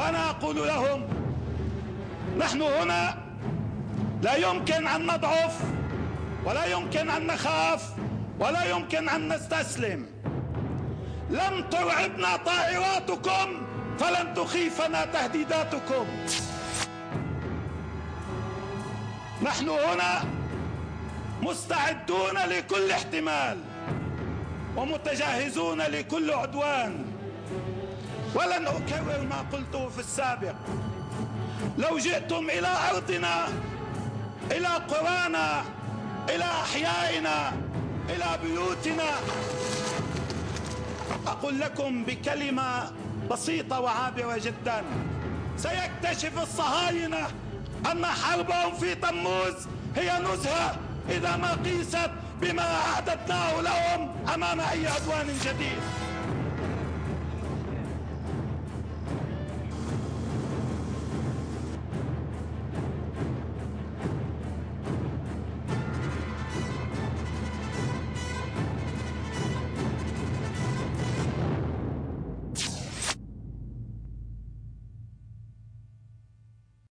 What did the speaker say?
وأنا أقول لهم: نحن هنا لا يمكن أن نضعف، ولا يمكن أن نخاف، ولا يمكن أن نستسلم. لم ترعبنا طائراتكم فلن تخيفنا تهديداتكم. نحن هنا مستعدون لكل احتمال ومتجهزون لكل عدوان، ولن أكرر ما قلته في السابق. لو جئتم إلى أرضنا، إلى قرانا، إلى أحيائنا، إلى بيوتنا، أقول لكم بكلمة بسيطة وعابرة جدا: سيكتشف الصهاينة أن حربهم في تموز هي نزهة إذا ما قيست بما أعددناه لهم أمام أي عدوان جديد.